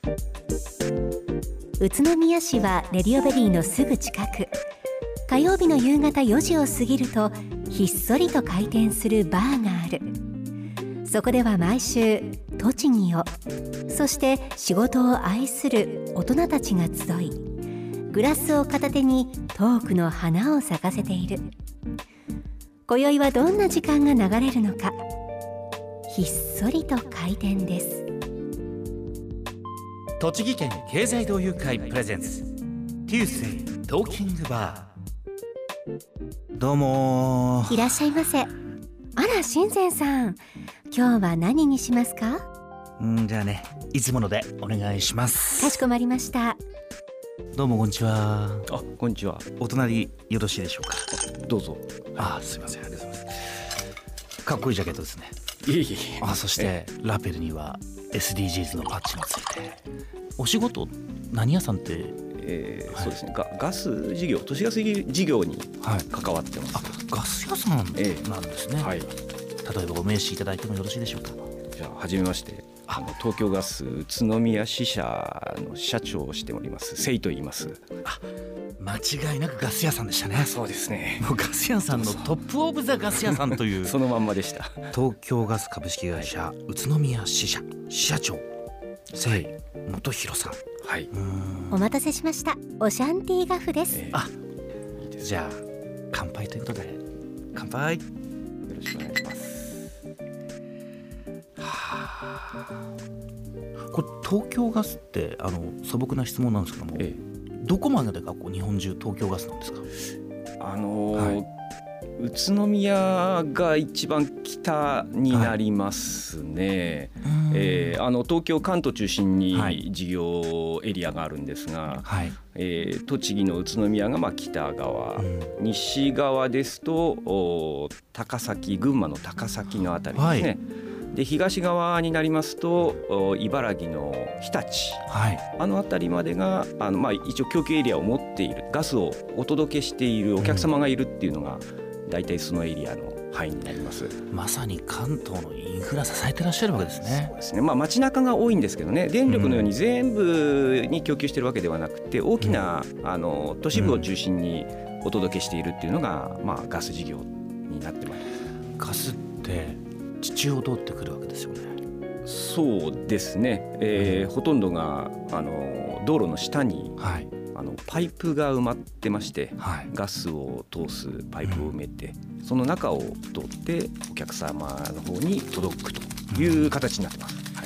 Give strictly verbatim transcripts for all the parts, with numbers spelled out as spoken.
宇都宮市はレディオベリーのすぐ近く。火曜日の夕方よじを過ぎるとひっそりと開店するバーがある。そこでは毎週栃木を、そして仕事を愛する大人たちが集い、グラスを片手にトークの花を咲かせている。今宵はどんな時間が流れるのか。ひっそりと開店です。 栃木県経済同友会プレゼンツ Tuesday トーキングバー。どうもいらっしゃいませ。あら、新前さん、今日は何にしますか？ んじゃあね、いつものでお願いします。 かしこまりました。 どうもこんにちは。 あ、こんにちは。 お隣よろしいでしょうか？ どうぞ。 あ、すいません、ありがとうございます。かっこいいジャケットですね。 いえいえ。 あ、そしてラペルには エスディージーズ のパッチもついて。お仕事何屋さんって？ えーはい、 そうですね、ガ, ガス事業、都市ガス事業に関わってます。 はい、あ、ガス屋さんなんですね。 えー、はい。 例えばお名刺いただいてもよろしいでしょうか？ じゃあはじめまして、あの東京ガス宇都宮支社の社長をしておりますセイと言います。 あ、間違いなくガス屋さんでしたね。 そうですね。 もうガス屋さんのトップオブザガス屋さんというそのまんまでした。 東京ガス株式会社宇都宮支社社長セイ元弘さん。 はい。 お待たせしました。オシャンティーガフです。 えー、 あ、 いいです。 じゃあ乾杯ということで乾杯。よろしくお願いします。 はあ、これ東京ガスってあの素朴な質問なんですけども、ええ、どこまでがこう日本中東京ガスなんですか？ あのーはい、宇都宮が一番北になりますね。はい、えー、あの東京関東中心に事業エリアがあるんですが、はい、えー、栃木の宇都宮がまあ北側、うん、西側ですと高崎、群馬の高崎のあたりですね。はい、で東側になりますと茨城の日立、はい、あの辺りまでがあの、まあ、一応供給エリアを持っている、ガスをお届けしているお客様がいるっていうのが、うん、大体そのエリアの範囲になります。 まさに関東のインフラ支えてらっしゃるわけですね。 そうですね、まあ、街中が多いんですけどね、電力のように全部に供給しているわけではなくて、大きな、うん、あの都市部を中心にお届けしているっていうのが、まあ、ガス事業になってまいります。 ガスって地中を通ってくるわけですよね。 そうですね、えーうん、ほとんどがあの道路の下に、はい、あのパイプが埋まってまして、はい、ガスを通すパイプを埋めて、うん、その中を通ってお客様の方に届くという形になってます。うん、はい、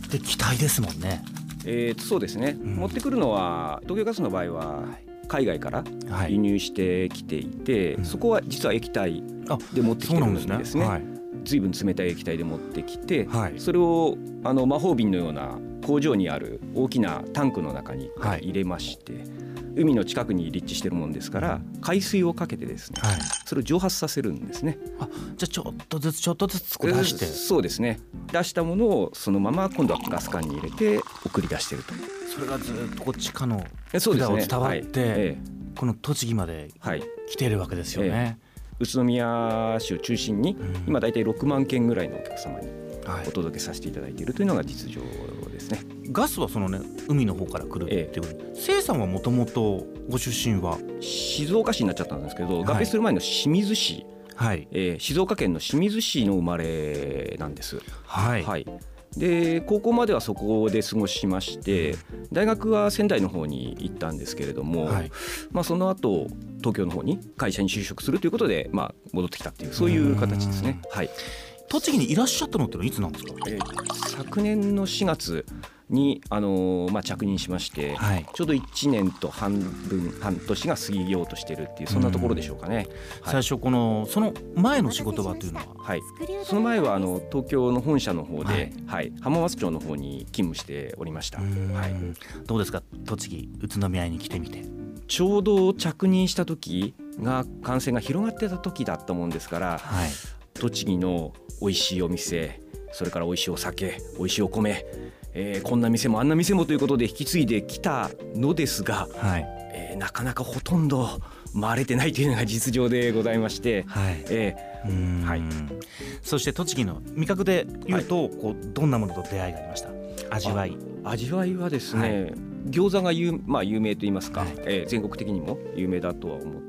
で気体ですもんね。 えー、そうですね、うん、持ってくるのは東京ガスの場合は海外から輸入してきていて、はい、そこは実は液体で持ってきてるんですね。ですね、はい、随分冷たい液体で持ってきて、はい、それをあの魔法瓶のような工場にある大きなタンクの中に入れまして、はい、海の近くに立地しているものですから海水をかけてですね、はい、それを蒸発させるんですね。 あ、じゃあちょっとずつちょっとずつ出して、 そうですね、出したものをそのまま今度はガス管に入れて送り出していると。 それがずっとこっちかの管を伝わって、はい、ええ、この栃木まで来ているわけですよね。はい、ええ、 宇都宮市を中心に今だいたいろくまんけんぐらいのお客様にお届けさせていただいているというのが実情ですね。 ガスはそのね、海の方から来るっていう、ええ、せいさんはもともとご出身は静岡市になっちゃったんですけど、はい、合併する前の清水市、はい、えー、静岡県の清水市の生まれなんです。はい、はい、で高校まではそこで過ごしまして、大学は仙台の方に行ったんですけれども、はい、まあ、その後東京の方に会社に就職するということで、まあ、戻ってきたっていう、そういう形ですね。はい、 栃木にいらっしゃったのってのはいつなんですか？ えー、昨年のしがつに、あのーまあ、着任しまして、はい、ちょうどいちねんと半分半年が過ぎようとしているっていう、そんなところでしょうかね。はい、 最初このその前の仕事場というのは、 はい、その前はあの東京の本社の方で、はいはい、浜松町の方に勤務しておりました。はい、 どうですか、栃木宇都宮に来てみて。 ちょうど着任した時が感染が広がってた時だったもんですから、はい、栃木の美味しいお店、それから美味しいお酒、美味しいお米、えー、こんな店もあんな店もということで引き継いできたのですが、はい、えー、なかなかほとんど回れてないというのが実情でございまして、はい、えー、うーん、はい、 そして栃木の味覚でいうと、はい、こうどんなものと出会いがありました？味わい。 味わいはですね、はい、餃子が有、まあ、有名と言いますか、はい、えー、全国的にも有名だとは思って、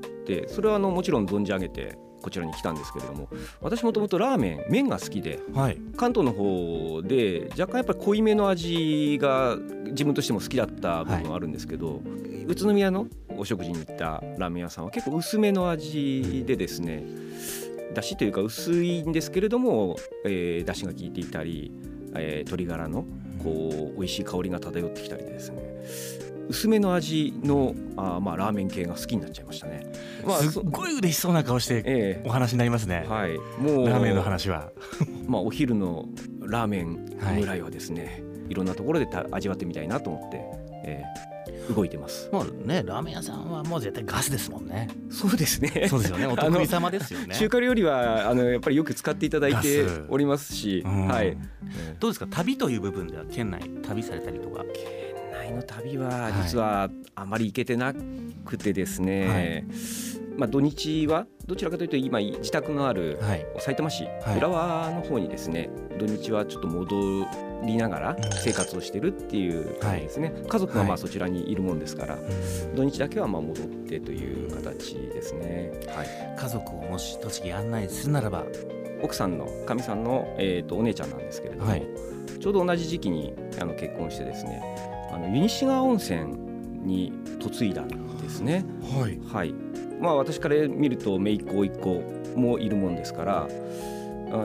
それはあのもちろん存じ上げてこちらに来たんですけれども、私もともとラーメン麺が好きで、はい、関東の方で若干やっぱり濃いめの味が自分としても好きだった部分はあるんですけど、はい、宇都宮のお食事に行ったラーメン屋さんは結構薄めの味でですね、だしというか薄いんですけれども、えー、だしが効いていたり、えー、鶏ガラのこう美味しい香りが漂ってきたりでですね、薄めの味のあ、まあ、ラーメン系が好きになっちゃいましたね。まあ、 すっごい嬉しそうな顔してお話になりますね、えーはい、もうラーメンの話はまあお昼のラーメンぐらいはですね、はい、いろんなところで味わってみたいなと思って、えー、動いてます。 もうね、ラーメン屋さんはもう絶対ガスですもんね。 そうですね。 そうですよね。お得意様ですよね。 中華料理はあのやっぱりよく使っていただいておりますし、はい。 どうですか、旅という部分では県内旅されたりとか。 県内の旅は実はあまり行けてなくてですね、はい、まあ、土日はどちらかというと今自宅があるさいたま市浦和の方にですね、土日はちょっと戻りながら生活をしてるっていう感じですね、はい、家族がまあそちらにいるもんですから、はい、土日だけはまあ戻ってという形ですね、はい、 家族をもし栃木案内するならば、 奥さんのかみさんの、えー、とお姉ちゃんなんですけれども、はい、ちょうど同じ時期にあの結婚してですね、あの湯西川温泉に嫁いだんですね、はいはい、まあ、私から見ると姪っ子甥っ子もいるもんですから、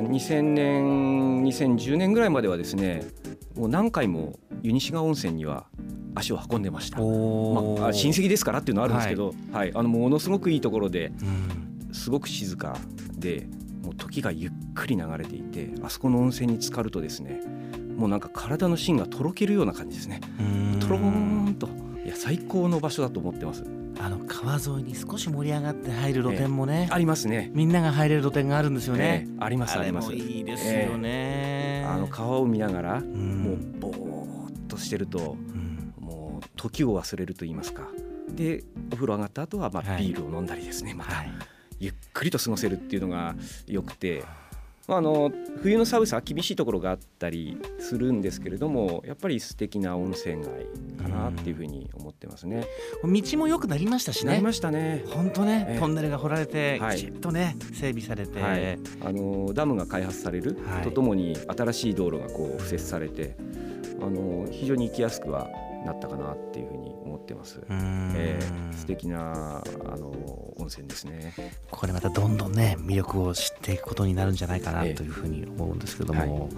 にせんねんにせんじゅうねんぐらいまではですね、もう何回も湯西川温泉には足を運んでました。まあ、親戚ですからっていうのはあるんですけど、はいはい、あのものすごくいいところで、うん、すごく静かで、もう時がゆっくり流れていて、あそこの温泉に浸かるとですね、もうなんか体の芯がとろけるような感じですね。とろーんと、いや最高の場所だと思ってます。 あの川沿いに少し盛り上がって入る露店もね、 えー、ありますね。 みんなが入れる露店があるんですよね、 えー、ありますあります。 あれもいいですよね、 えー、あの川を見ながら、うん、もうぼーっとしてると、うん、もう時を忘れると言いますか。でお風呂上がった後はまあビールを飲んだりですね、はい、また、はい、ゆっくりと過ごせるっていうのがよくて、まあ、あの冬の寒さ厳しいところがあったりするんですけれども、やっぱり素敵な温泉街かなっていうふうに思ってますね。 道も良くなりましたしね。 なりましたね。 本当ね、トンネルが掘られて、はい、きちっとね整備されて、はい、 あのダムが開発されるとともに新しい道路がこう敷設されて、あの非常に行きやすくはなったかなっていうふうに思ってます。えー、素敵なあの温泉ですね。 これまたどんどんね魅力を知っていくことになるんじゃないかなというふうに思うんですけども、えーはい、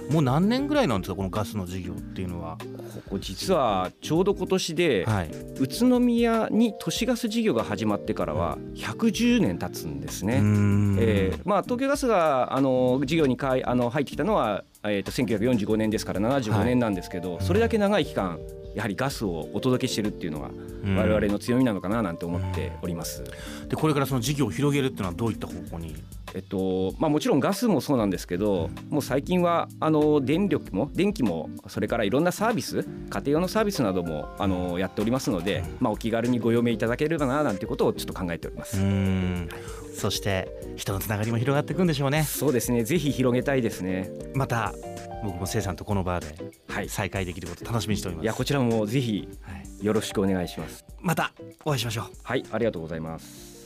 もう何年ぐらいなんですかこのガスの事業っていうのは。 ここ実はちょうど今年で、はい、宇都宮に都市ガス事業が始まってからはひゃくじゅうねん経つんですね。えーまあ、東京ガスがあの事業にかいあの入ってきたのは、えー、とせんきゅうひゃくよんじゅうごねんですからななじゅうごねんなんですけど、はい、それだけ長い期間やはりガスをお届けしてるっていうのが我々の強みなのかななんて思っております。 でこれからその事業を広げるっていうのはどういった方向に。 えっとまあ、もちろんガスもそうなんですけど、もう最近はあの電力も電気もそれからいろんなサービス、家庭用のサービスなどもあのやっておりますので、まあ、お気軽にご用命いただければななんてことをちょっと考えております。 うーん、そして人のつながりも広がっていくんでしょうね。 そうですね、ぜひ広げたいですね。 また僕もせいさんとこのバーで再会できること楽しみにしております。 いやこちらもぜひよろしくお願いします。 またお会いしましょう。 はい、ありがとうございます。